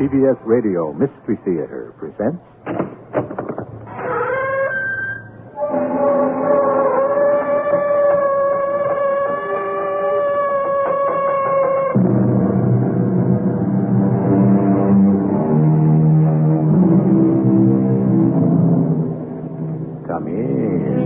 CBS Radio Mystery Theater presents... Come in.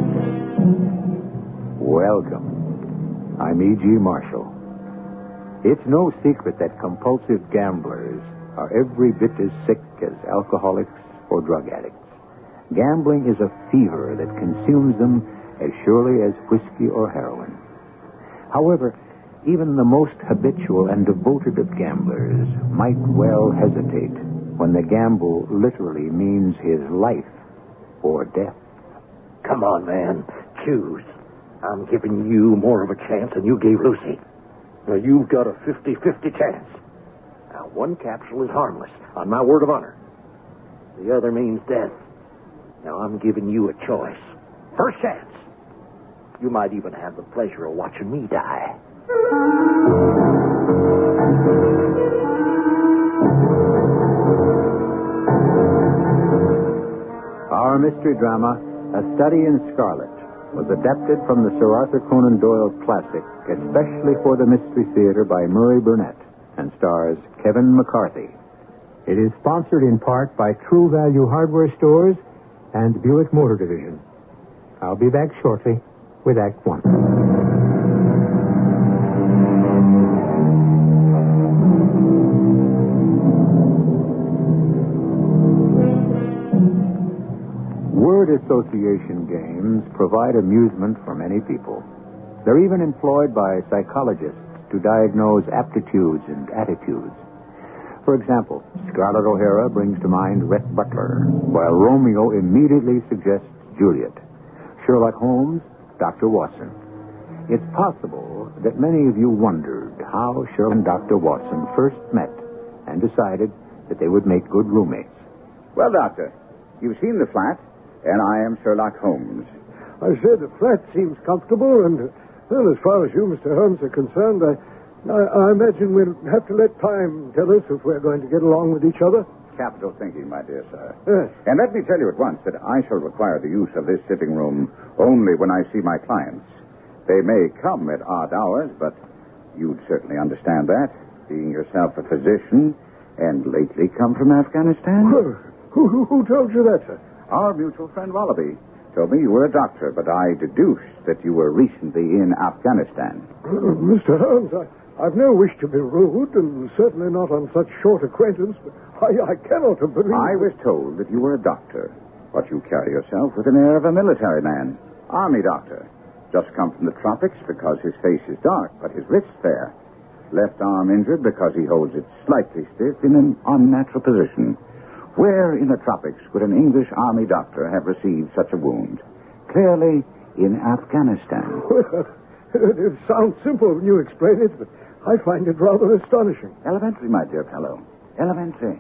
Welcome. I'm E.G. Marshall. It's no secret that compulsive gamblers are every bit as sick as alcoholics or drug addicts. Gambling is a fever that consumes them as surely as whiskey or heroin. However, even the most habitual and devoted of gamblers might well hesitate when the gamble literally means his life or death. Come on, man. Choose. I'm giving you more of a chance than you gave Lucy. Now, you've got a 50-50 chance. Now, one capsule is harmless, on my word of honor. The other means death. Now, I'm giving you a choice. First chance. You might even have the pleasure of watching me die. Our mystery drama, A Study in Scarlet, was adapted from the Sir Arthur Conan Doyle classic, especially for the Mystery Theater by Murray Burnett, and stars Kevin McCarthy. It is sponsored in part by True Value Hardware Stores and Buick Motor Division. I'll be back shortly with Act One. Word association games provide amusement for many people. They're even employed by psychologists to diagnose aptitudes and attitudes. For example, Scarlett O'Hara brings to mind Rhett Butler, while Romeo immediately suggests Juliet. Sherlock Holmes, Dr. Watson. It's possible that many of you wondered how Sherlock and Dr. Watson first met and decided that they would make good roommates. Well, Doctor, you've seen the flat, and I am Sherlock Holmes. I said the flat seems comfortable, and, well, as far as you, Mr. Holmes, are concerned, I imagine we'll have to let time tell us if we're going to get along with each other. Capital thinking, my dear sir. Yes. And let me tell you at once that I shall require the use of this sitting room only when I see my clients. They may come at odd hours, but you'd certainly understand that, being yourself a physician and lately come from Afghanistan. Well, who told you that, sir? Our mutual friend Wallaby told me you were a doctor, but I deduced that you were recently in Afghanistan. Mr. Holmes, I've no wish to be rude, and certainly not on such short acquaintance, but I cannot have believed... I was told that you were a doctor, but you carry yourself with an air of a military man. Army doctor. Just come from the tropics because his face is dark, but his wrist's fair. Left arm injured because he holds it slightly stiff in an unnatural position. Where in the tropics would an English army doctor have received such a wound? Clearly, in Afghanistan. Well, it sounds simple when you explain it, but I find it rather astonishing. Elementary, my dear fellow. Elementary.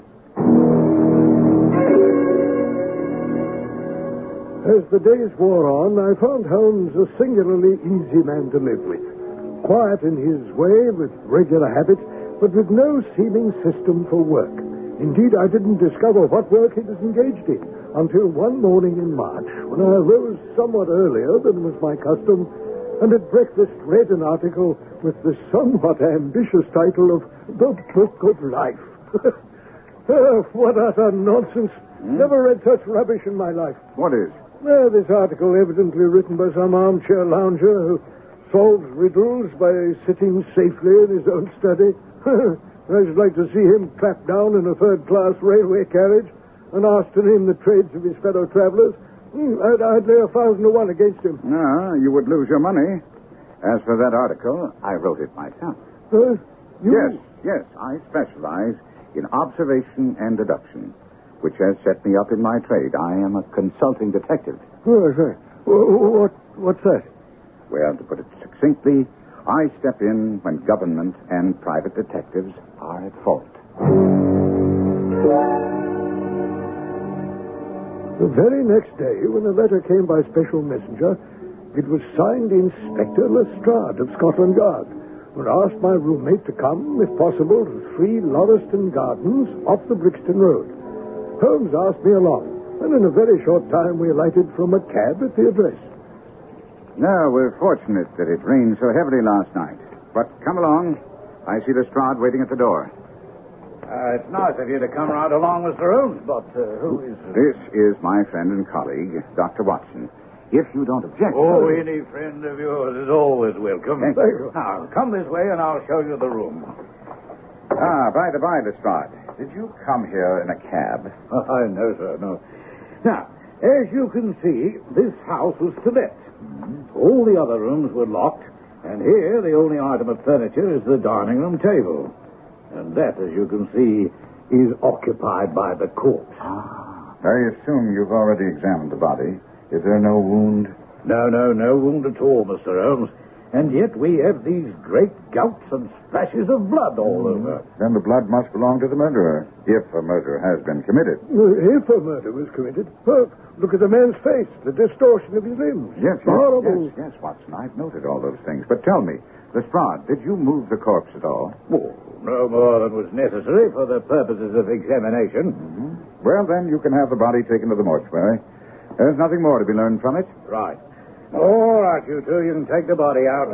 As the days wore on, I found Holmes a singularly easy man to live with. Quiet in his way, with regular habits, but with no seeming system for work. Indeed, I didn't discover what work he was engaged in until one morning in March, when I arose somewhat earlier than was my custom, and at breakfast read an article with the somewhat ambitious title of The Book of Life. What utter nonsense. Never read such rubbish in my life. What is? Well, this article evidently written by some armchair lounger who solves riddles by sitting safely in his own study. I should like to see him clapped down in a third-class railway carriage and asked to name the trades of his fellow travelers. I'd lay 1,000 to 1 against him. No, you would lose your money. As for that article, I wrote it myself. You? Yes, I specialize in observation and deduction, which has set me up in my trade. I am a consulting detective. Oh, sir. What's that? Well, to put it succinctly, I step in when government and private detectives are at fault. The very next day, when a letter came by special messenger, it was signed Inspector Lestrade of Scotland Yard, asked my roommate to come, if possible, to 3 Lauriston Gardens off the Brixton Road. Holmes asked me along, and in a very short time we alighted from a cab at the address. No, we're fortunate that it rained so heavily last night. But come along. I see Lestrade waiting at the door. It's nice of you to come right along, Mr. Holmes, but who is... This is my friend and colleague, Dr. Watson. If you don't object... Oh, any friend of yours is always welcome. Thank you. Now, come this way and I'll show you the room. By the by, Lestrade, did you come here in a cab? No, sir, no. Now, as you can see, this house was to let. All the other rooms were locked, and here the only item of furniture is the dining room table. And that, as you can see, is occupied by the corpse. I assume you've already examined the body. Is there no wound? No wound at all, Mr. Holmes. And yet we have these great gouts and splashes of blood all over. Then the blood must belong to the murderer, if a murder has been committed. If a murder was committed, look at the man's face, the distortion of his limbs. Yes, Horrible. yes, Watson. I've noted all those things. But tell me, Lestrade, did you move the corpse at all? Oh, no more than was necessary for the purposes of examination. Well, then you can have the body taken to the mortuary. There's nothing more to be learned from it. Right. All right, you two, you can take the body out.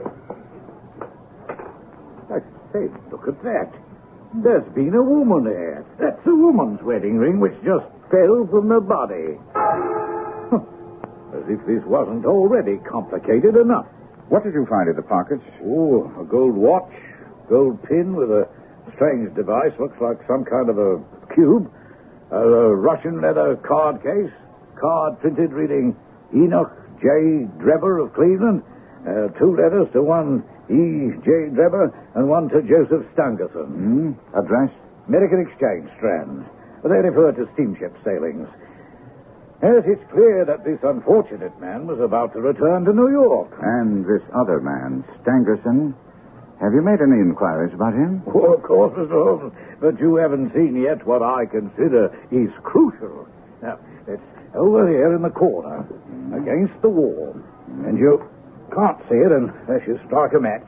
I say, look at that. There's been a woman there. That's a woman's wedding ring which just fell from the body. As if this wasn't already complicated enough. What did you find in the pockets? Oh, a gold watch, gold pin with a strange device, looks like some kind of a cube, a Russian leather card case, card printed reading Enoch J. Drebber of Cleveland, 2 letters to one E. J. Drebber and one to Joseph Stangerson. Address? American Exchange, Strand. They refer to steamship sailings. Yes, it's clear that this unfortunate man was about to return to New York. And this other man, Stangerson, have you made any inquiries about him? Oh, of course, Mr. Holmes, but you haven't seen yet what I consider is crucial. Now, it's over here in the corner, against the wall. And you can't see it unless you strike a match.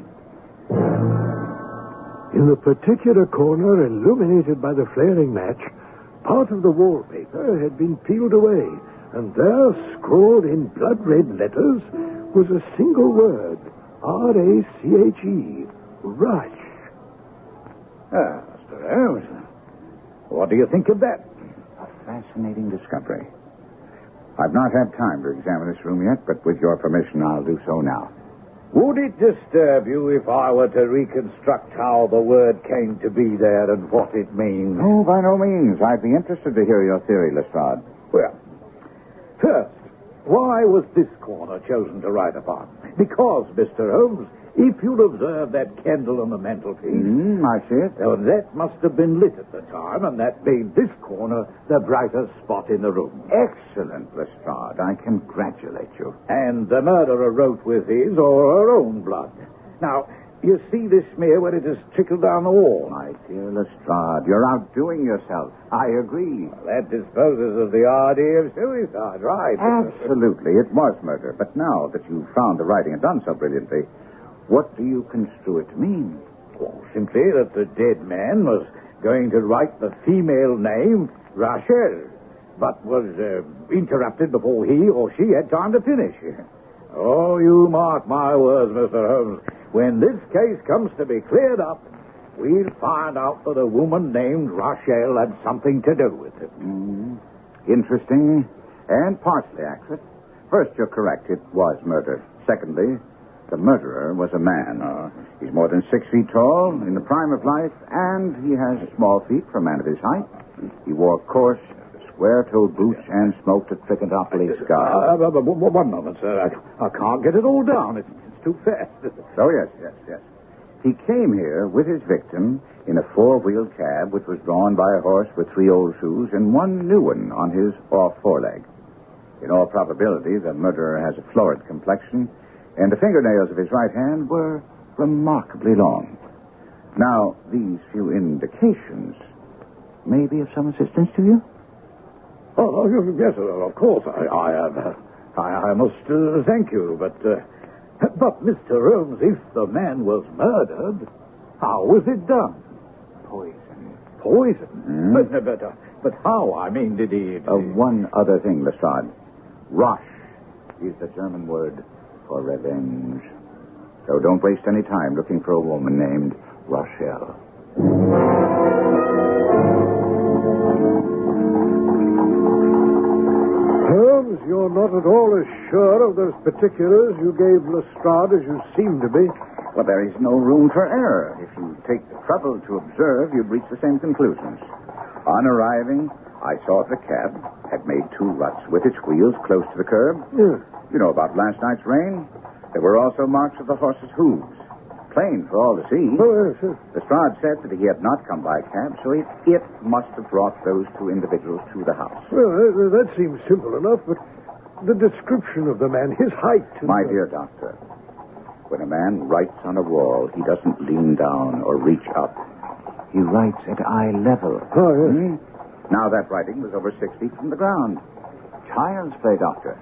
In a particular corner, illuminated by the flaring match, part of the wallpaper had been peeled away, and there, scrawled in blood-red letters, was a single word, R-A-C-H-E, Rush. Mr. Holmes, what do you think of that? A fascinating discovery. I've not had time to examine this room yet, but with your permission, I'll do so now. Would it disturb you if I were to reconstruct how the word came to be there and what it means? Oh, by no means. I'd be interested to hear your theory, Lestrade. Well, first, why was this corner chosen to write upon? Because, Mr. Holmes, if you'll observe that candle on the mantelpiece... I see it. Well, that must have been lit at the time, and that made this corner the brightest spot in the room. Excellent, Lestrade. I congratulate you. And the murderer wrote with his or her own blood. Now, you see this smear where it has trickled down the wall? My dear Lestrade, you're outdoing yourself. I agree. Well, that disposes of the idea of suicide, right? Absolutely. It was murder. But now that you've found the writing and done so brilliantly, what do you construe it to mean? Well, simply that the dead man was going to write the female name Rachel, but was interrupted before he or she had time to finish. Oh, you mark my words, Mr. Holmes. When this case comes to be cleared up, we'll find out that a woman named Rachel had something to do with it. Interesting and partially accurate. First, you're correct. It was murder. Secondly, the murderer was a man. He's more than 6 feet tall, in the prime of life, and he has small feet for a man of his height. He wore coarse, square-toed boots and smoked a Trichinopoly cigar. One moment, sir. I can't get it all down. It's too fast. Oh, yes. He came here with his victim in a 4-wheeled cab, which was drawn by a horse with 3 old shoes and 1 new one on his off foreleg. In all probability, the murderer has a florid complexion, and the fingernails of his right hand were remarkably long. Now, these few indications may be of some assistance to you? Oh, yes, of course. I must thank you, but But, Mr. Holmes, if the man was murdered, how was it done? Poison. Poison? But how? I mean, did he... One other thing, Lestrade. Rache is the German word for revenge. So don't waste any time looking for a woman named Rochelle. Holmes, you're not at all as sure of those particulars you gave Lestrade as you seem to be. Well, there is no room for error. If you take the trouble to observe, you'd reach the same conclusions. On arriving, I saw the cab had made 2 ruts with its wheels close to the curb. Yeah. You know about last night's rain? There were also marks of the horse's hooves. Plain for all to see. Oh, yes. Lestrade said that he had not come by cab, so it must have brought those 2 individuals to the house. Well, that seems simple enough, but the description of the man, his height... My dear doctor, when a man writes on a wall, he doesn't lean down or reach up. He writes at eye level. Oh, yes. Now that writing was over 6 feet from the ground. Child's play, doctor.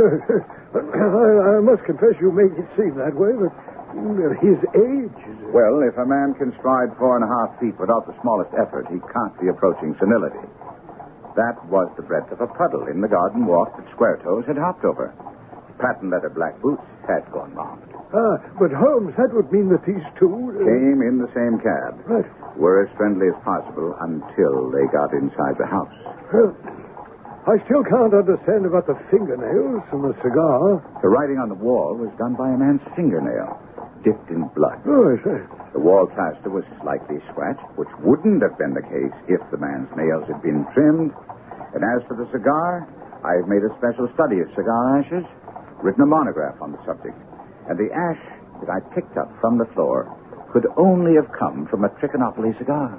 I must confess you make it seem that way, but his age... Well, if a man can stride 4.5 feet without the smallest effort, he can't be approaching senility. That was the breadth of a puddle in the garden walk that Square-Toes had hopped over. Patent leather black boots had gone wrong. But Holmes, that would mean that these 2... Came in the same cab. Right. Were as friendly as possible until they got inside the house. Well, I still can't understand about the fingernails and the cigar. The writing on the wall was done by a man's fingernail, dipped in blood. Oh, I see. The wall plaster was slightly scratched, which wouldn't have been the case if the man's nails had been trimmed. And as for the cigar, I've made a special study of cigar ashes, written a monograph on the subject. And the ash that I picked up from the floor could only have come from a Trichinopoly cigar.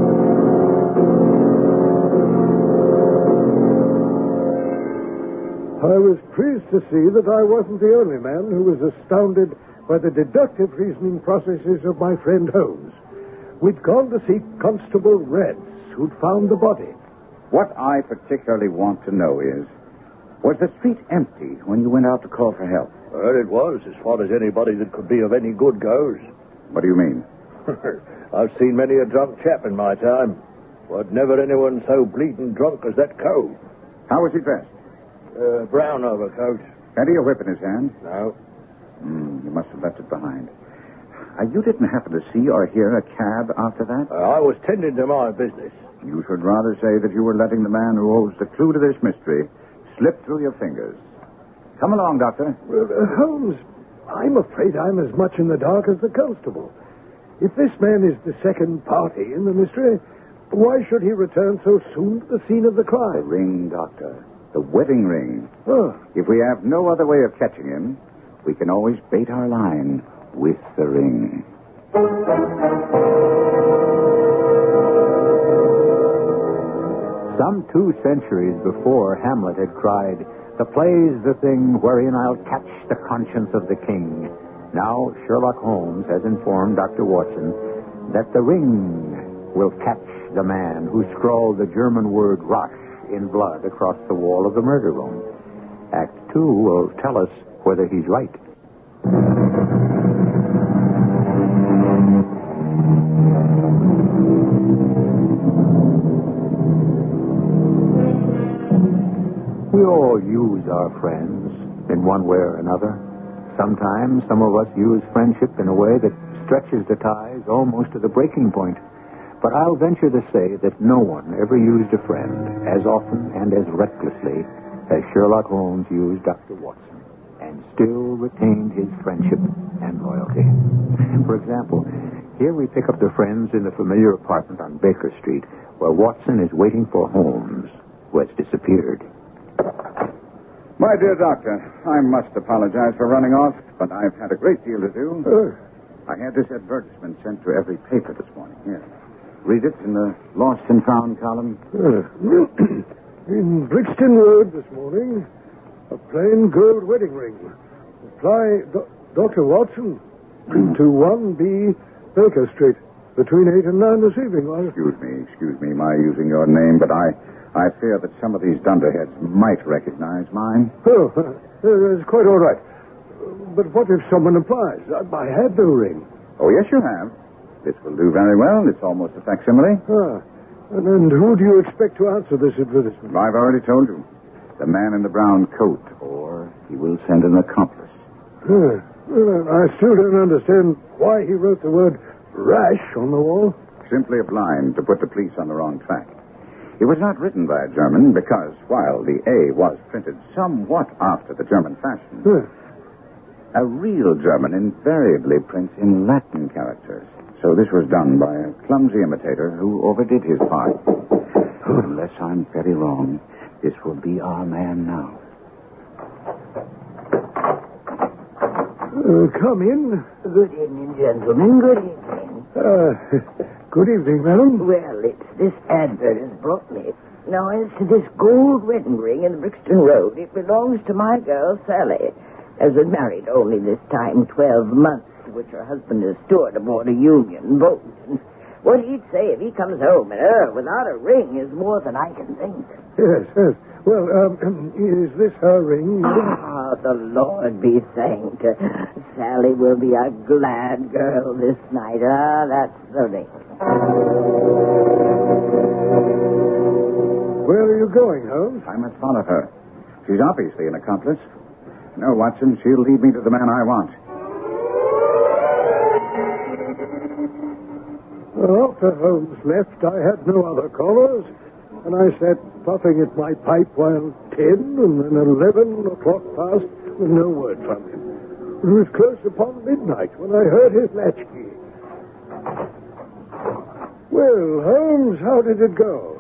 I was pleased to see that I wasn't the only man who was astounded by the deductive reasoning processes of my friend Holmes. We'd gone to see Constable Reds, who'd found the body. What I particularly want to know is, was the street empty when you went out to call for help? Well, it was, as far as anybody that could be of any good goes. What do you mean? I've seen many a drunk chap in my time, but never anyone so bleeding drunk as that cove. How was he dressed? Brown overcoat. Had he a whip in his hand? No. You must have left it behind. You didn't happen to see or hear a cab after that? I was tending to my business. You should rather say that you were letting the man who holds the clue to this mystery slip through your fingers. Come along, Doctor. Well, Holmes, I'm afraid I'm as much in the dark as the constable. If this man is the second party in the mystery, why should he return so soon to the scene of the The crime? ring, Doctor. The wedding ring. Oh, If we have no other way of catching him, we can always bait our line with the ring. Some 2 centuries before, Hamlet had cried, "The play's the thing wherein I'll catch the conscience of the king." Now Sherlock Holmes has informed Dr. Watson that the ring will catch the man who scrawled the German word Rache in blood across the wall of the murder room. Act 2 will tell us whether he's right. We all use our friends in one way or another. Sometimes some of us use friendship in a way that stretches the ties almost to the breaking point. But I'll venture to say that no one ever used a friend as often and as recklessly as Sherlock Holmes used Dr. Watson, and still retained his friendship and loyalty. For example, here we pick up the friends in the familiar apartment on Baker Street, where Watson is waiting for Holmes, who has disappeared. My dear doctor, I must apologize for running off, but I've had a great deal to do. I had this advertisement sent to every paper this morning. Here. Read it in the Lost and Found column. In Brixton Road this morning, a plain gold wedding ring. Apply Dr. Watson to 1B Baker Street between 8 and 9 this evening. Excuse me, my using your name, but I fear that some of these dunderheads might recognize mine. Oh, it's quite all right. But what if someone applies? I had no ring. Oh, yes, you have. This will do very well. It's almost a facsimile. And who do you expect to answer this advertisement? I've already told you. The man in the brown coat, or he will send an accomplice. Well, I still don't understand why he wrote the word rash on the wall. Simply a blind to put the police on the wrong track. It was not written by a German because, while the A was printed somewhat after the German fashion, a real German invariably prints in Latin characters. So this was done by a clumsy imitator who overdid his part. Unless I'm very wrong, this will be our man now. Come in. Good evening, gentlemen. Good evening. Good evening, madam. Well, it's this advert has brought me. Now, as to this gold wedding ring in the Brixton Road, it belongs to my girl, Sally. Has been married only this time 12 months, to which her husband is stored aboard a Union boat. And what he'd say if he comes home and her without a ring is more than I can think. Yes. Well, is this her ring? Ah, the Lord be thanked. Sally will be a glad girl this night. Ah, that's the ring. Where are you going, Holmes? I must follow her. She's obviously an accomplice. No, Watson, she'll lead me to the man I want. Well, after Holmes left, I had no other callers, and I sat puffing at my pipe while 10 and then 11 o'clock passed with no word from him. It was close upon midnight when I heard his latchkey. Well, Holmes, how did it go?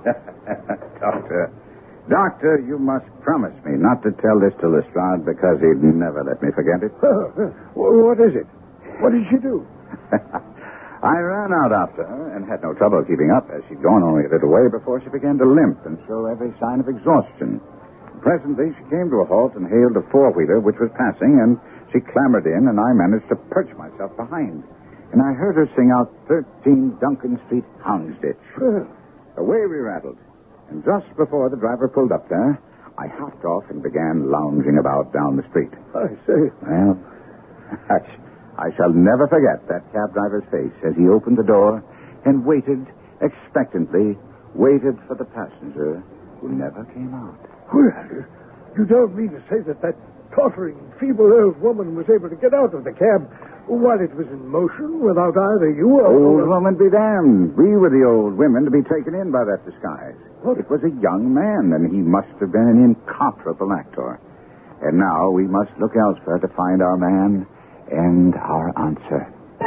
Doctor, you must promise me not to tell this to Lestrade because he'd never let me forget it. What is it? What did she do? I ran out after her and had no trouble keeping up, as she'd gone only a little way before she began to limp and show every sign of exhaustion. Presently, she came to a halt and hailed a four-wheeler which was passing, and she clambered in, and I managed to perch myself behind. And I heard her sing out 13 Duncan Street, Houndsditch. Away we rattled. And just before the driver pulled up there, I hopped off and began lounging about down the street. I say. Well, I shall never forget that cab driver's face as he opened the door and waited expectantly, waited for the passenger who never came out. Well, you don't mean to say that tottering, feeble old woman was able to get out of the cab while it was in motion without either you or... Old woman be damned. We were the old women to be taken in by that disguise. What? It was a young man, and he must have been an incomparable actor. And now we must look elsewhere to find our man and our answer.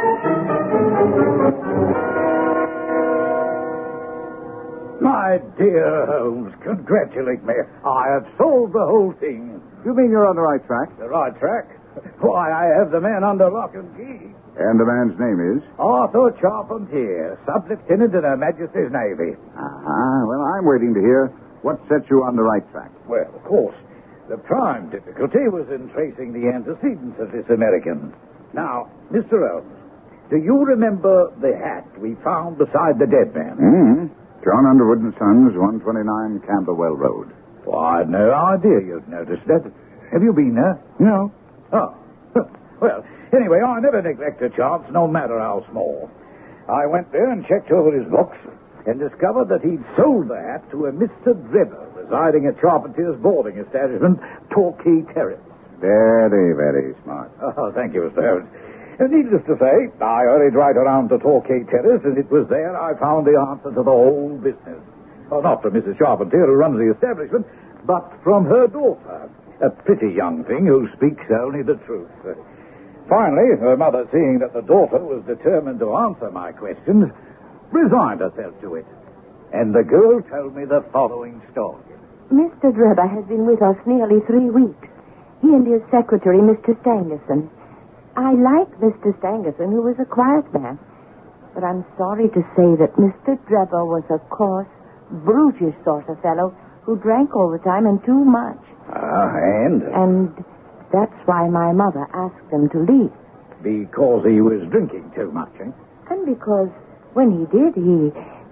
My dear Holmes, congratulate me. I have solved the whole thing. You mean you're on the right track? The right track? Why, I have the man under lock and key. And the man's name is? Arthur Charpentier, sub-lieutenant in Her Majesty's Navy. Well, I'm waiting to hear what set you on the right track. Well, of course, the prime difficulty was in tracing the antecedents of this American. Now, Mr. Holmes, do you remember the hat we found beside the dead man? Mm-hmm. John Underwood & Sons, 129 Camberwell Road. Well, I had no idea you'd noticed that. Have you been there? No. Oh. Well, anyway, I never neglect a chance, no matter how small. I went there and checked over his books and discovered that he'd sold the hat to a Mr. Drebber residing at Charpentier's boarding establishment, Torquay Terrace. Very, very smart. Oh, thank you, Mr. Holmes. And needless to say, I hurried right around to Torquay Terrace, and it was there I found the answer to the whole business. Well, not from Mrs. Charpentier, who runs the establishment, but from her daughter, a pretty young thing who speaks only the truth. Finally, her mother, seeing that the daughter was determined to answer my questions, resigned herself to it. And the girl told me the following story. Mr. Drebber has been with us nearly 3 weeks. He and his secretary, Mr. Stangerson. I like Mr. Stangerson, who was a quiet man. But I'm sorry to say that Mr. Drebber was a coarse, brutish sort of fellow who drank all the time and too much. And? And that's why my mother asked him to leave. Because he was drinking too much, eh? And because when he did, he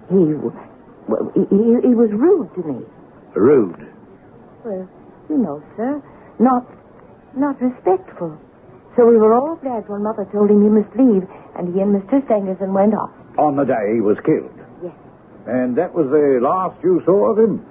was rude to me. Rude? Well, you know, sir, not respectful. So we were all glad when Mother told him he must leave, and he and Mr. Stangerson went off. On the day he was killed? Yes. And that was the last you saw of him?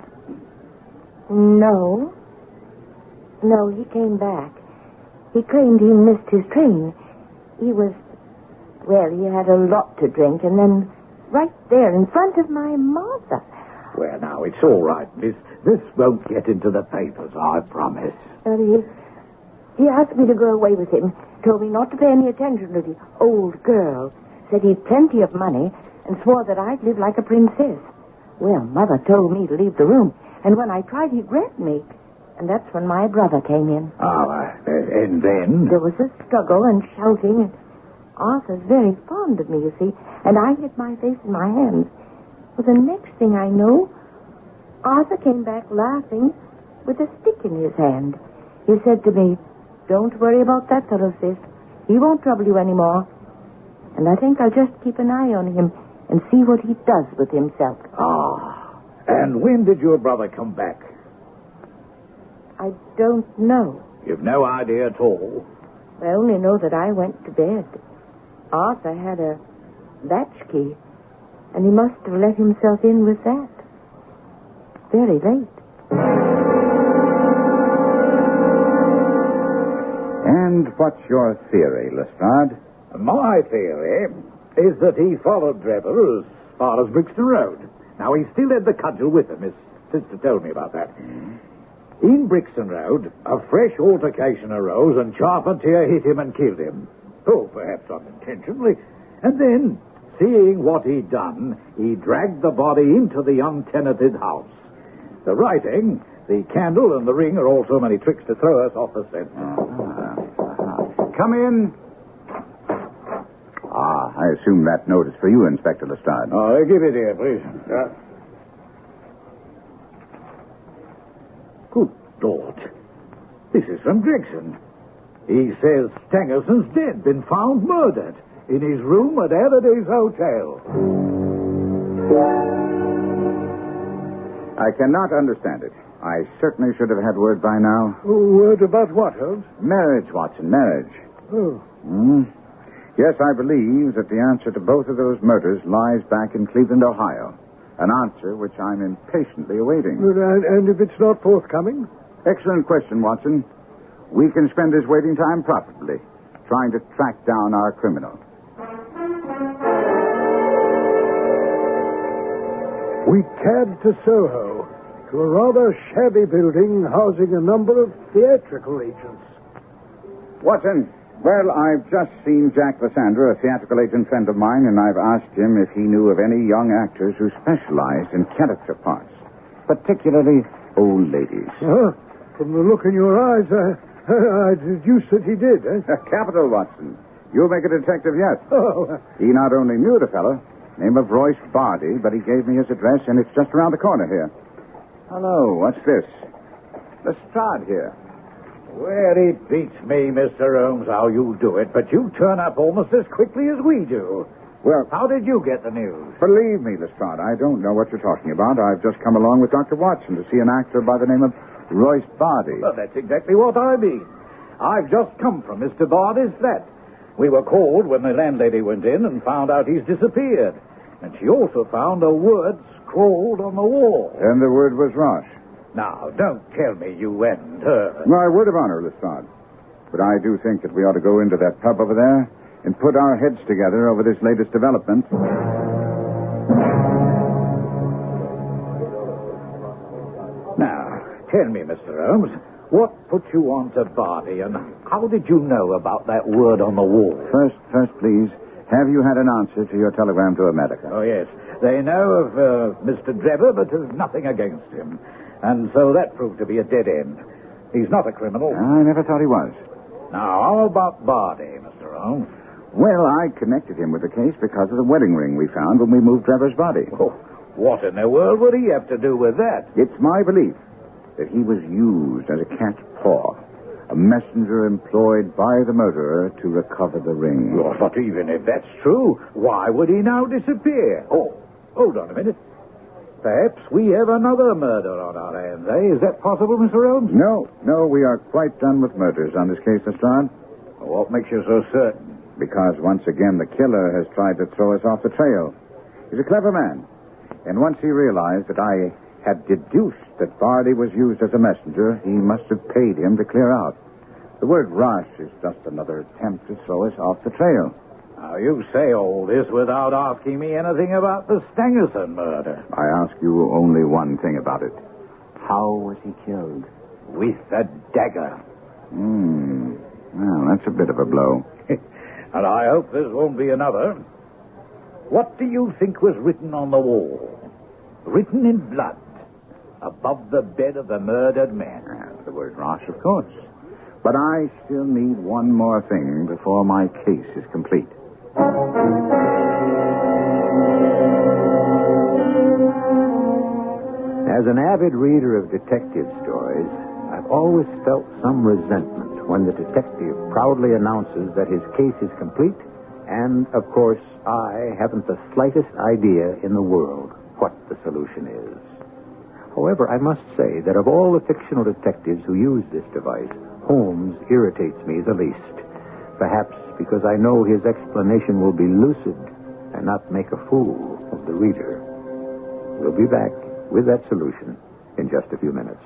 No. No, he came back. He claimed he missed his train. He had a lot to drink, and then right there in front of my mother. Well, now, it's all right, miss. This won't get into the papers, I promise. He asked me to go away with him, told me not to pay any attention to the old girl, said he'd plenty of money, and swore that I'd live like a princess. Well, Mother told me to leave the room, and when I tried, he grabbed me. And that's when my brother came in. And then? There was a struggle and shouting, and Arthur's very fond of me, you see, and I hid my face in my hands. Well, the next thing I know, Arthur came back laughing with a stick in his hand. He said to me, "Don't worry about that fellow, sis. He won't trouble you anymore." And I think I'll just keep an eye on him and see what he does with himself. And when did your brother come back? I don't know. You've no idea at all? I only know that I went to bed. Arthur had a latchkey, and he must have let himself in with that. Very late. And what's your theory, Lestrade? My theory is that he followed Drebber as far as Brixton Road. Now, he still had the cudgel with him. His sister told me about that. In Brixton Road, a fresh altercation arose and Charpentier hit him and killed him. Oh, perhaps unintentionally. And then, seeing what he'd done, he dragged the body into the untenanted house. The writing, the candle, and the ring are all so many tricks to throw us off the scent. Come in. I assume that note is for you, Inspector Lestrade. Give it here, please. Good Lord. This is from Gregson. He says Stangerson's dead, been found murdered in his room at Everdy's Hotel. I cannot understand it. I certainly should have had word by now. Word about what, Holmes? Marriage, Watson, marriage. Oh. Yes, I believe that the answer to both of those murders lies back in Cleveland, Ohio. An answer which I'm impatiently awaiting. And if it's not forthcoming? Excellent question, Watson. We can spend this waiting time profitably, trying to track down our criminal. We cabbed to Soho, to a rather shabby building housing a number of theatrical agents. Watson, well, I've just seen Jack Lysander, a theatrical agent friend of mine, and I've asked him if he knew of any young actors who specialized in character parts, particularly old ladies. From the look in your eyes, I deduce that he did, eh? Capital, Watson. You'll make a detective yet. Oh. He not only knew the fellow, name of Royce Bardi, but he gave me his address, and it's just around the corner here. Hello, what's this? Lestrade here. Well, it beats me, Mr. Holmes, how you do it, but you turn up almost as quickly as we do. Well, how did you get the news? Believe me, Lestrade, I don't know what you're talking about. I've just come along with Dr. Watson to see an actor by the name of Royce Bardi. Well, that's exactly what I mean. I've just come from Mr. Bardi's flat. We were called when the landlady went in and found out he's disappeared. And she also found a word scrawled on the wall. And the word was Roche. Now, don't tell me you and her. My word of honor, Lestrade. But I do think that we ought to go into that pub over there and put our heads together over this latest development. Now, tell me, Mr. Holmes, what put you on to Bardi, and how did you know about that word on the wall? First, please, have you had an answer to your telegram to America? Oh, yes. They know of Mr. Drebber, but there's nothing against him. And so that proved to be a dead end. He's not a criminal. I never thought he was. Now, how about Bardi, Mr. Holmes? Well, I connected him with the case because of the wedding ring we found when we moved Drebber's body. Oh, what in the world would he have to do with that? It's my belief that he was used as a cat's paw, a messenger employed by the murderer to recover the ring. Oh, but even if that's true, why would he now disappear? Oh, hold on a minute. Perhaps we have another murder on our hands, eh? Is that possible, Mr. Holmes? No, we are quite done with murders on this case, Lestrade. What makes you so certain? Because once again the killer has tried to throw us off the trail. He's a clever man. And once he realized that I had deduced that Bardi was used as a messenger, he must have paid him to clear out. The word rush is just another attempt to throw us off the trail. Now, you say all this without asking me anything about the Stangerson murder. I ask you only one thing about it. How was he killed? With a dagger. Well, that's a bit of a blow. And I hope this won't be another. What do you think was written on the wall? Written in blood. Above the bed of the murdered man. The word Ross, of course. But I still need one more thing before my case is complete. As an avid reader of detective stories, I've always felt some resentment when the detective proudly announces that his case is complete, and, of course, I haven't the slightest idea in the world what the solution is. However, I must say that of all the fictional detectives who use this device, Holmes irritates me the least. Perhaps because I know his explanation will be lucid and not make a fool of the reader. We'll be back with that solution in just a few minutes.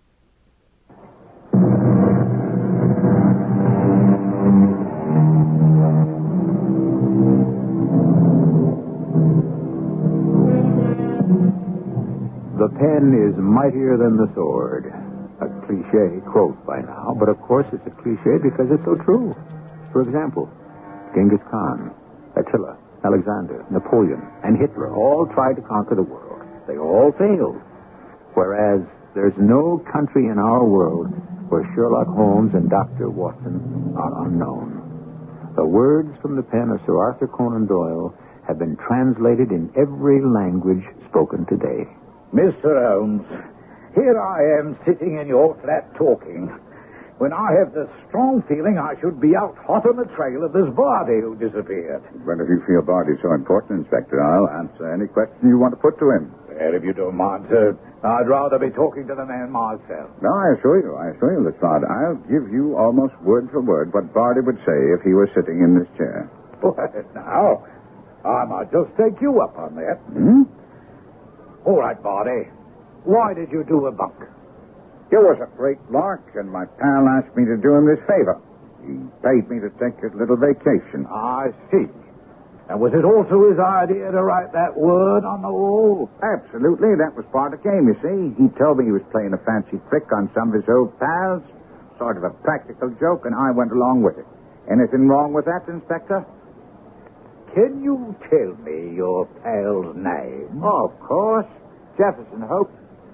The pen is mightier than the sword. A cliché quote by now, but of course it's a cliché because it's so true. For example, Genghis Khan, Attila, Alexander, Napoleon, and Hitler all tried to conquer the world. They all failed. Whereas there's no country in our world where Sherlock Holmes and Dr. Watson are unknown. The words from the pen of Sir Arthur Conan Doyle have been translated in every language spoken today. Mr. Holmes, here I am sitting in your flat talking, when I have the strong feeling I should be out hot on the trail of this Bardi who disappeared. Well, if you feel Bardi's so important, Inspector, I'll answer any question you want to put to him. Well, if you don't mind, sir, I'd rather be talking to the man myself. No, I assure you, Lestrade, I'll give you almost word for word what Bardi would say if he were sitting in this chair. Well, now, I might just take you up on that. All right, Bardi. Why did you do a bunk? It was a great lark, and my pal asked me to do him this favor. He paid me to take a little vacation. I see. And was it also his idea to write that word on the wall? Absolutely. That was part of the game, you see. He told me he was playing a fancy trick on some of his old pals. Sort of a practical joke, and I went along with it. Anything wrong with that, Inspector? Can you tell me your pal's name? Oh, of course. Jefferson Hope.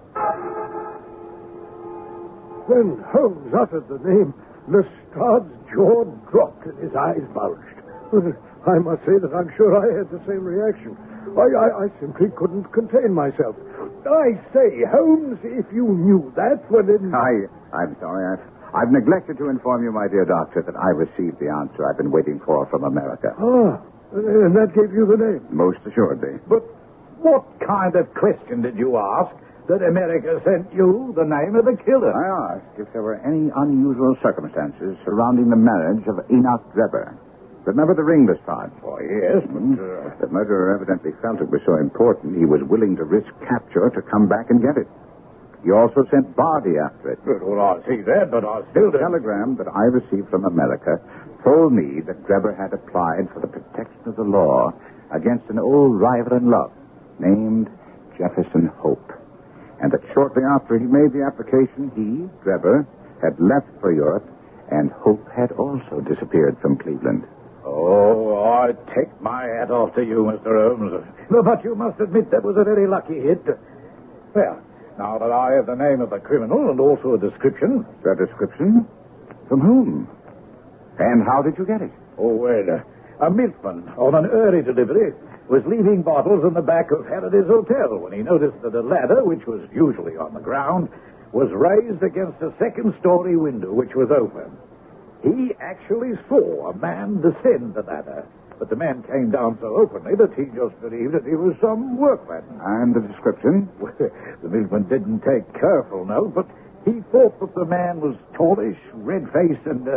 When Holmes uttered the name, Lestrade's jaw dropped and his eyes bulged. I must say that I'm sure I had the same reaction. I simply couldn't contain myself. I say, Holmes, if you knew that, well then... I'm sorry. I've neglected to inform you, my dear doctor, that I received the answer I've been waiting for from America. Ah, and that gave you the name? Most assuredly. But what kind of question did you ask that America sent you the name of the killer? I asked if there were any unusual circumstances surrounding the marriage of Enoch Drebber. Remember the ring, Lestrade? Oh, yes, but... The murderer evidently felt it was so important he was willing to risk capture to come back and get it. He also sent Bardi after it. Well, I see that, but I still The don't... telegram that I received from America told me that Drebber had applied for the protection of the law against an old rival in love named Jefferson Hope. And that shortly after he made the application, he, Drebber, had left for Europe, and Hope had also disappeared from Cleveland. Oh, I take my hat off to you, Mr. Holmes. But you must admit that was a very lucky hit. Well, now that I have the name of the criminal and also a description... A description? From whom? And how did you get it? Oh, well, a milkman on an early delivery was leaving bottles in the back of Halliday's hotel when he noticed that a ladder, which was usually on the ground, was raised against a second-story window which was open. He actually saw a man descend the ladder, but the man came down so openly that he just believed that he was some workman. And the description? Well, the milkman didn't take careful note, but he thought that the man was tallish, red-faced, and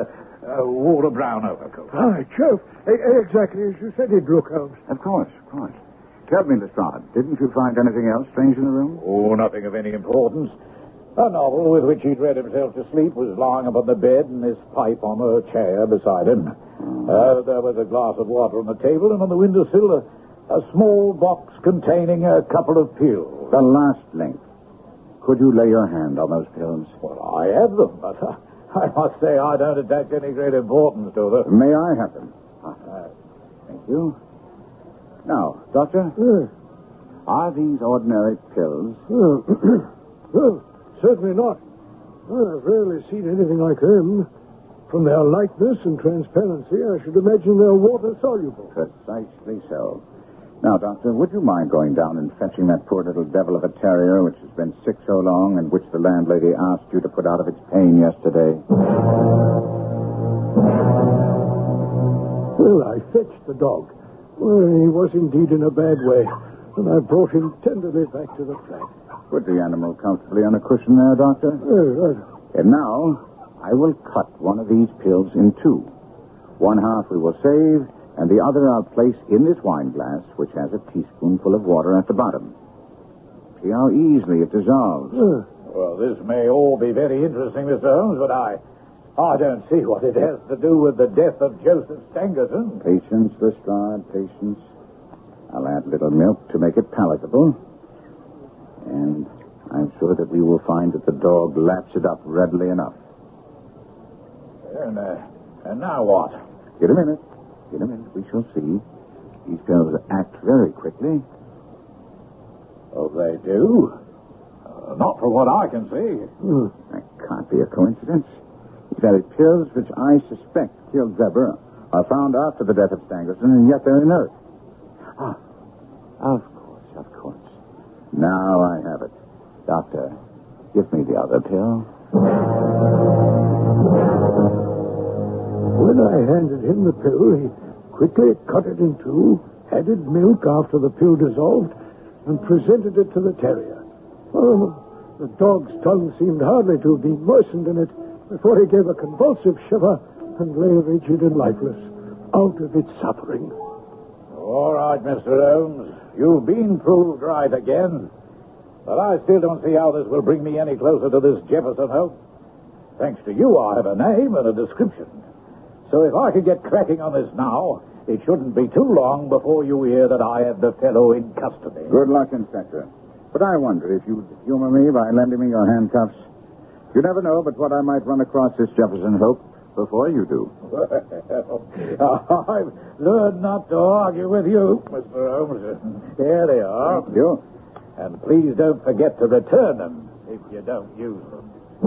wore a brown overcoat. Hi, Sheriff. Exactly as you said he'd look, Holmes. Of course, of course. Tell me, Lestrade, didn't you find anything else strange in the room? Oh, nothing of any importance. A novel with which he'd read himself to sleep was lying upon the bed, and his pipe on a chair beside him. There was a glass of water on the table, and on the windowsill a small box containing a couple of pills. The last link. Could you lay your hand on those pills? Well, I have them, but I must say I don't attach any great importance to them. May I have them? Thank you. Now, Doctor, are these ordinary pills? Well, certainly not. I've rarely seen anything like them. From their lightness and transparency, I should imagine they're water-soluble. Precisely so. Now, Doctor, would you mind going down and fetching that poor little devil of a terrier which has been sick so long and which the landlady asked you to put out of its pain yesterday? Well, I fetched the dog. Well, he was indeed in a bad way, and I brought him tenderly back to the flat. Put the animal comfortably on a cushion there, Doctor. And now, I will cut one of these pills in two. One half we will save, and the other I'll place in this wine glass, which has a teaspoonful of water at the bottom. See how easily it dissolves. Well, this may all be very interesting, Mr. Holmes, but I don't see what it has to do with the death of Joseph Stangerson. Patience, Lestrade, patience. I'll add a little milk to make it palatable. And I'm sure that we will find that the dog laps it up readily enough. And now what? In a minute. We shall see. These pills act very quickly. Oh, they do? Not from what I can see. That can't be a coincidence. These very pills which I suspect killed Deborah are found after the death of Stangerson, and yet they're inert. Of course. Now I have it. Doctor, give me the other pill. When I handed him the pill, he quickly cut it in two, added milk after the pill dissolved, and presented it to the terrier. Oh, the dog's tongue seemed hardly to have been moistened in it before he gave a convulsive shiver and lay rigid and lifeless, out of its suffering. All right, Mr. Holmes. You've been proved right again. But I still don't see how this will bring me any closer to this Jefferson Hope. Thanks to you, I have a name and a description. So if I could get cracking on this now, it shouldn't be too long before you hear that I have the fellow in custody. Good luck, Inspector. But I wonder if you'd humor me by lending me your handcuffs. You never know but what I might run across this Jefferson Hope before you do. I've learned not to argue with you, Mr. Holmes. Here they are. Thank you. And please don't forget to return them if you don't use them.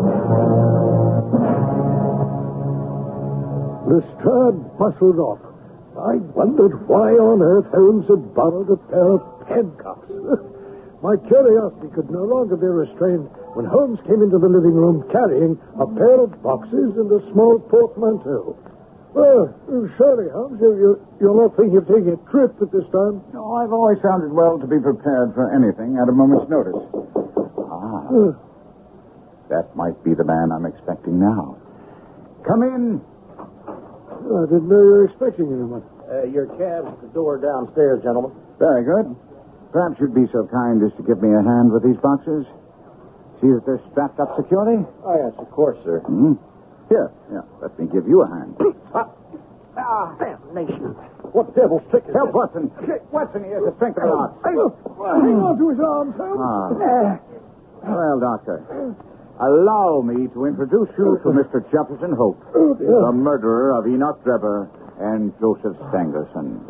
Lestrade bustled off. I wondered why on earth Holmes had borrowed a pair of handcuffs. My curiosity could no longer be restrained when Holmes came into the living room carrying a pair of boxes and a small portmanteau. Well, surely, Holmes, you're not thinking of taking a trip at this time? No, I've always found it well to be prepared for anything at a moment's notice. That might be the man I'm expecting now. Come in. I didn't know you were expecting anyone. Your cab's at the door downstairs, gentlemen. Very good. Perhaps you'd be so kind as to give me a hand with these boxes. See that they're strapped up securely? Oh, yes, of course, sir. Here, let me give you a hand. Damnation. What devil's trick is Help, this? Watson. Watson, he has the strength of an ox. Hang on to his arms, Holmes. Well, Doctor, allow me to introduce you to Mr. Jefferson Hope, the murderer of Enoch Drebber and Joseph Stangerson.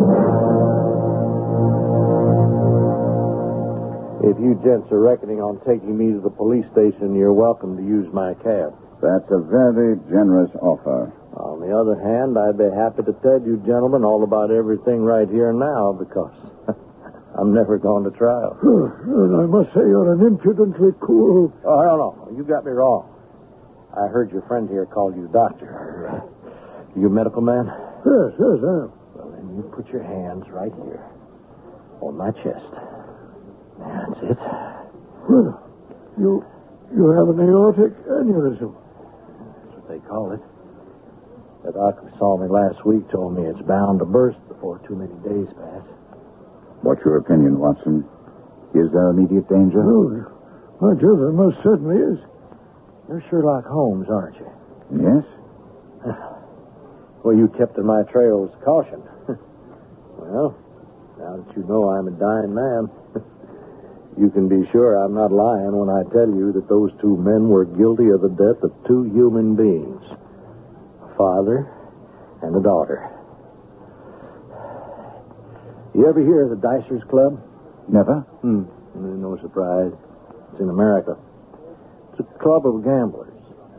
If you gents are reckoning on taking me to the police station, you're welcome to use my cab. That's a very generous offer. On the other hand, I'd be happy to tell you gentlemen all about everything right here now, because I'm never going to trial. And I must say you're an impudently cool... Oh, hell no. You got me wrong. I heard your friend here call you doctor. You a medical man? Yes, I am. Well, then you put your hands right here on my chest. That's it. Well, you have an aortic aneurysm. That's what they call it. The doc who saw me last week told me it's bound to burst before too many days pass. What's your opinion, Watson? Is there immediate danger? Oh, well, Joe, there most certainly is. You're Sherlock Holmes, aren't you? Yes? Well, you kept in my trail with caution. Well, now that you know I'm a dying man, you can be sure I'm not lying when I tell you that those two men were guilty of the death of two human beings. A father and a daughter. You ever hear of the Dicers Club? Never? No surprise. It's in America. It's a club of gamblers.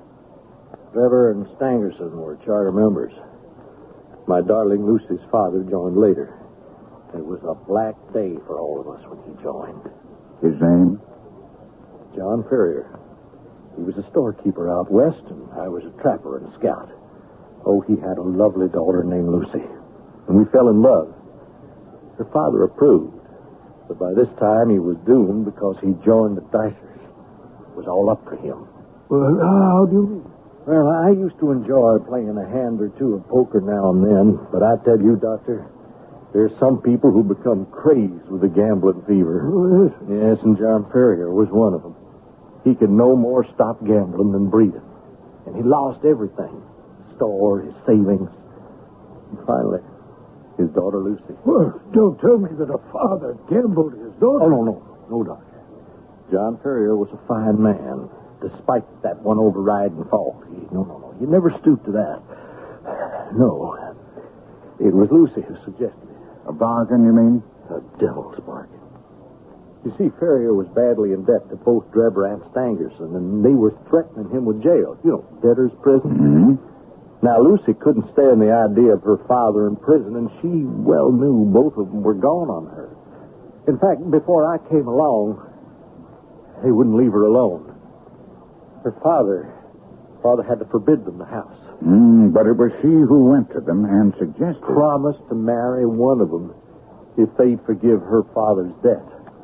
Trevor and Stangerson were charter members. My darling Lucy's father joined later. It was a black day for all of us when he joined. His name? John Ferrier. He was a storekeeper out west, and I was a trapper and scout. Oh, he had a lovely daughter named Lucy. And we fell in love. Her father approved. But by this time, he was doomed because he joined the Dicers. It was all up for him. Well, how do you mean? Well, I used to enjoy playing a hand or two of poker now and then, but I tell you, Doctor, there's some people who become crazed with the gambling fever. Oh, yes. Yes, and John Ferrier was one of them. He could no more stop gambling than breathing. And he lost everything. His store, his savings. And finally, his daughter Lucy. Well, don't tell me that a father gambled his daughter. Oh, no, Doctor. John Ferrier was a fine man, despite that one overriding fault. He never stooped to that. No. It was Lucy who suggested it. A bargain, you mean? A devil's bargain. You see, Ferrier was badly in debt to both Drebber and Stangerson, and they were threatening him with jail. Debtor's prison. Mm-hmm. Now, Lucy couldn't stand the idea of her father in prison, and she well knew both of them were gone on her. In fact, before I came along, they wouldn't leave her alone. Her father had to forbid them the house. But it was she who went to them and suggested... Promised to marry one of them if they'd forgive her father's debt.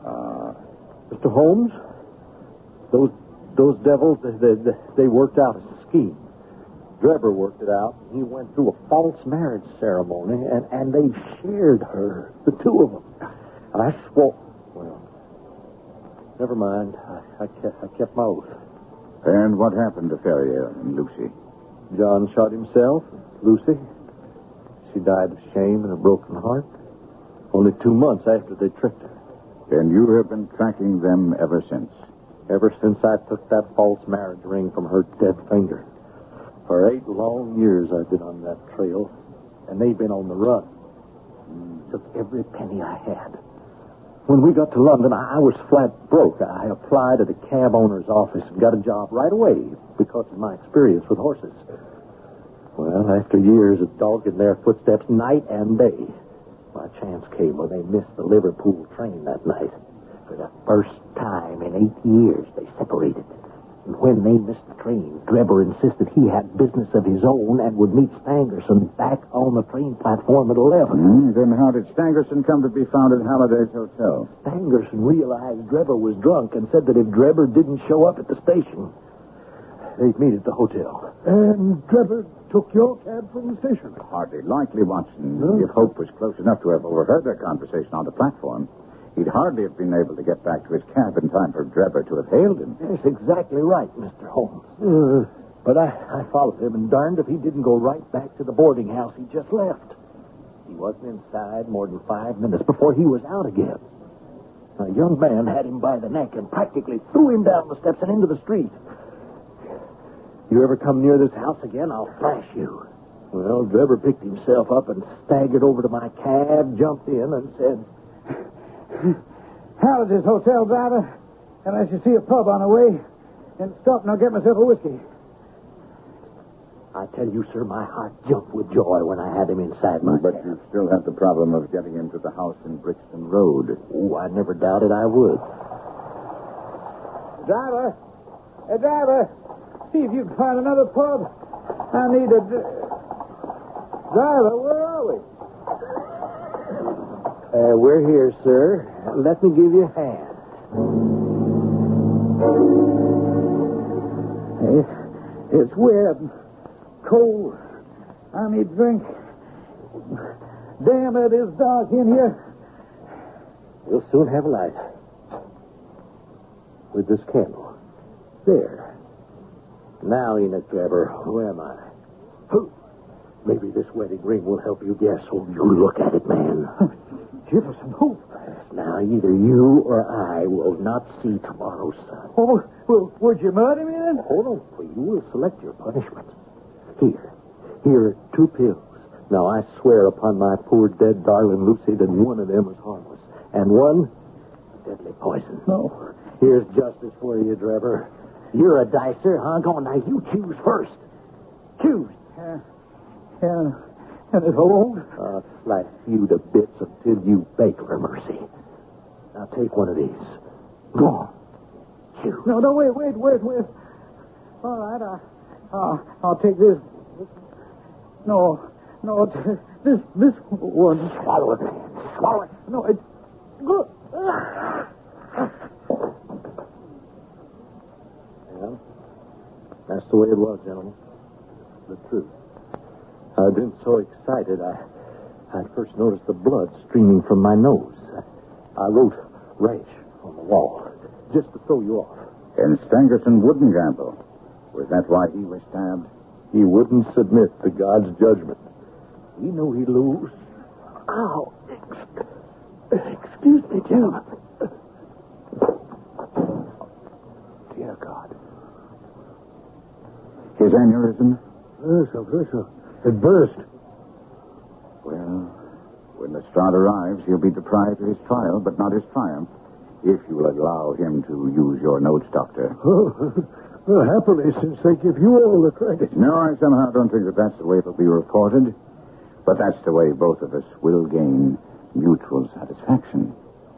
Mr. Holmes, those devils, they worked out a scheme. Drebber worked it out. He went through a false marriage ceremony, and they shared her, the two of them. And I swore... Well, never mind. I kept my oath. And what happened to Ferrier and Lucy? John shot himself. Lucy, she died of shame and a broken heart. Only 2 months after they tricked her. And you have been tracking them ever since? Ever since I took that false marriage ring from her dead finger. For 8 long years I've been on that trail, and they've been on the run. Took every penny I had. When we got to London, I was flat broke. I applied at a cab owner's office and got a job right away because of my experience with horses. Well, after years of dogging their footsteps night and day, my chance came when they missed the Liverpool train that night. For the first time in 8 years, they separated. And when they missed the train, Drebber insisted he had business of his own and would meet Stangerson back on the train platform at 11. Then how did Stangerson come to be found at Halliday's Hotel? Stangerson realized Drebber was drunk and said that if Drebber didn't show up at the station, they'd meet at the hotel. And Drebber took your cab from the station? Hardly likely, Watson. No. If Hope was close enough to have overheard their conversation on the platform, he'd hardly have been able to get back to his cab in time for Drebber to have hailed him. That's exactly right, Mr. Holmes. But I followed him, and darned if he didn't go right back to the boarding house he just left. He wasn't inside more than 5 minutes before he was out again. A young man had him by the neck and practically threw him down the steps and into the street. You ever come near this house again, I'll flash you. Well, Drebber picked himself up and staggered over to my cab, jumped in, and said... Halliday's hotel, driver. And I should see a pub on the way. And stop and I'll get myself a whiskey. I tell you, sir, my heart jumped with joy when I had him inside my But cab. you still have the problem of getting him to the house in Brixton Road. Oh, I never doubted I would. Driver. Hey, driver. See if you can find another pub. I need a... Driver, where are we? We're here, sir. Let me give you a hand. It's wet, cold. I need a drink. Damn, it is dark in here. We'll soon have light. With this candle. There. Now, Enoch Drebber, where am I? Who? Maybe this wedding ring will help you guess. Oh, you look at it, man. Jefferson, who? Now, either you or I will not see tomorrow's sun. Oh, well, would you murder me then? Hold on, please. You will select your punishment. Here are 2 pills. Now, I swear upon my poor dead darling Lucy that one of them is harmless. And one, deadly poison. No. Here's justice for you, Drebber. You're a dicer, huh? Go on, now, you choose first. Choose. And if I won't? I'll slice you to bits until you beg for mercy. Now, take one of these. Go on. Choose. No, wait. All right, I'll take this. No, this one. Swallow it, man. Swallow it. No, it's good. Well, that's the way it was, gentlemen. The truth. I'd been so excited, I first noticed the blood streaming from my nose. I wrote ranch on the wall, just to throw you off. And Stangerson wouldn't gamble. Was that why he was stabbed? He wouldn't submit to God's judgment. He knew he'd lose. Ow. Excuse me, gentlemen. Dear God. His aneurysm? Yes. It burst. Well, when Lestrade arrives, he'll be deprived of his trial, but not his triumph, if you will allow him to use your notes, Doctor. Oh, well, happily, since they give you all the credit. No, I somehow don't think that that's the way it'll be reported. But that's the way both of us will gain mutual satisfaction.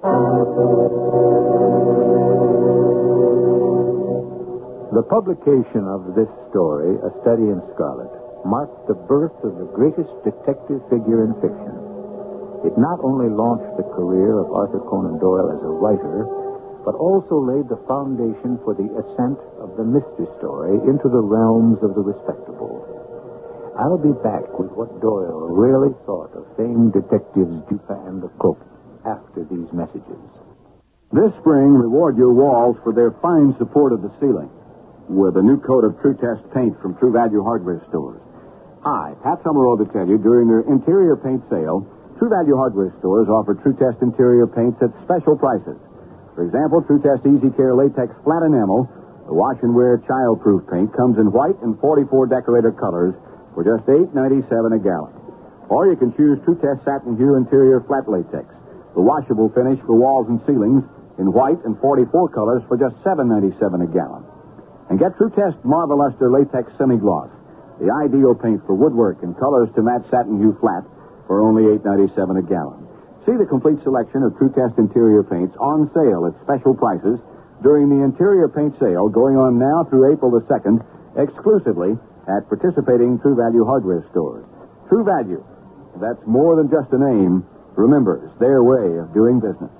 The publication of this story, A Study in Scarlet, marked the birth of the greatest detective figure in fiction. It not only launched the career of Arthur Conan Doyle as a writer, but also laid the foundation for the ascent of the mystery story into the realms of the respectable. I'll be back with what Doyle really thought of famed detectives Dupin and Lecoq after these messages. This spring, reward your walls for their fine support of the ceiling with a new coat of True Test paint from True Value Hardware Stores. Hi, Pat Summerall to tell you, during their interior paint sale, True Value Hardware Stores offer True Test interior paints at special prices. For example, True Test Easy Care Latex Flat Enamel, the wash and wear child-proof paint, comes in white and 44 decorator colors for just $8.97 a gallon. Or you can choose True Test Satin Hue Interior Flat Latex, the washable finish for walls and ceilings in white and 44 colors for just $7.97 a gallon. And get True Test Marvel Luster Latex Semi-Gloss, the ideal paint for woodwork in colors to match Satin Hue Flat for only $8.97 a gallon. See the complete selection of True Test interior paints on sale at special prices during the interior paint sale going on now through April the 2nd, exclusively at participating True Value Hardware Stores. True Value. That's more than just a name. Remember, it's their way of doing business.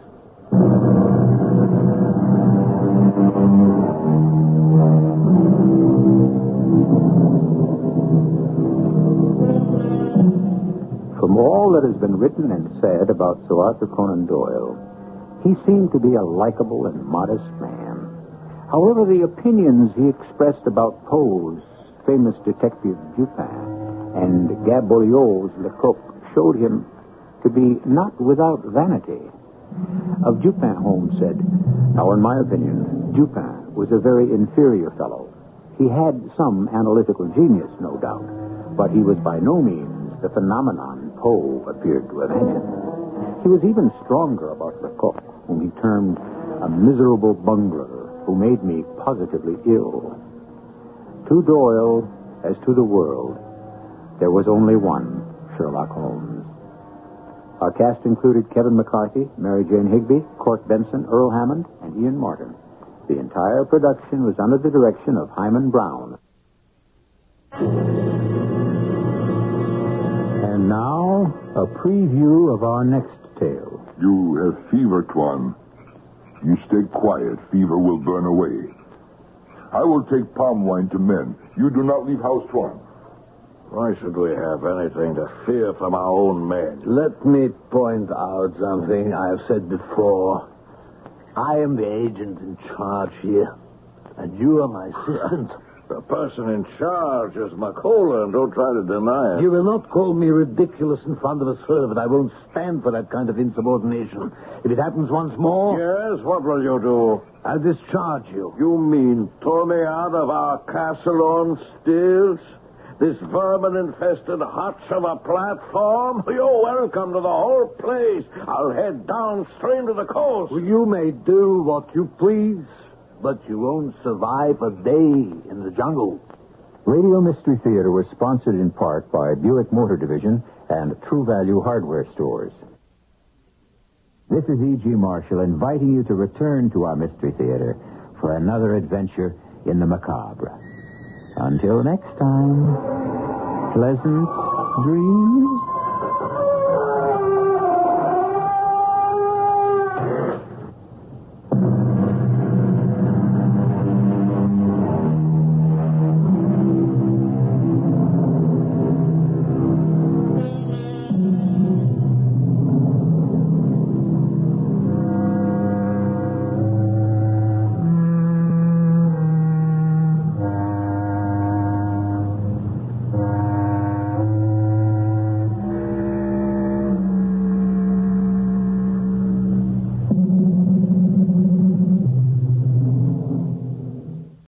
From all that has been written and said about Sir Arthur Conan Doyle, he seemed to be a likable and modest man. However, the opinions he expressed about Poe's famous detective Dupin and Gaboriau's Lecoq showed him to be not without vanity. Of Dupin, Holmes said, "Now, in my opinion, Dupin was a very inferior fellow. He had some analytical genius, no doubt, but he was by no means the phenomenon Poe appeared to imagine. He was even stronger about Lecoq, whom he termed a miserable bungler who made me positively ill. To Doyle, as to the world, there was only one Sherlock Holmes." Our cast included Kevin McCarthy, Mary Jane Higby, Court Benson, Earl Hammond, and Ian Martin. The entire production was under the direction of Hyman Brown. And now, a preview of our next tale. You have fever, Tuan. You stay quiet. Fever will burn away. I will take palm wine to men. You do not leave house, Tuan. Why should we have anything to fear from our own men? Let me point out something I have said before. I am the agent in charge here, and you are my assistant. The person in charge is McCullough, don't try to deny it. You will not call me ridiculous in front of a servant. I won't stand for that kind of insubordination. If it happens once more... Yes, what will you do? I'll discharge you. You mean throw me out of our castle on stilts? This vermin-infested hutch of a platform? You're welcome to the whole place. I'll head downstream to the coast. Well, you may do what you please, but you won't survive a day in the jungle. Radio Mystery Theater was sponsored in part by Buick Motor Division and True Value Hardware Stores. This is E.G. Marshall inviting you to return to our Mystery Theater for another adventure in the macabre. Until next time, pleasant dreams.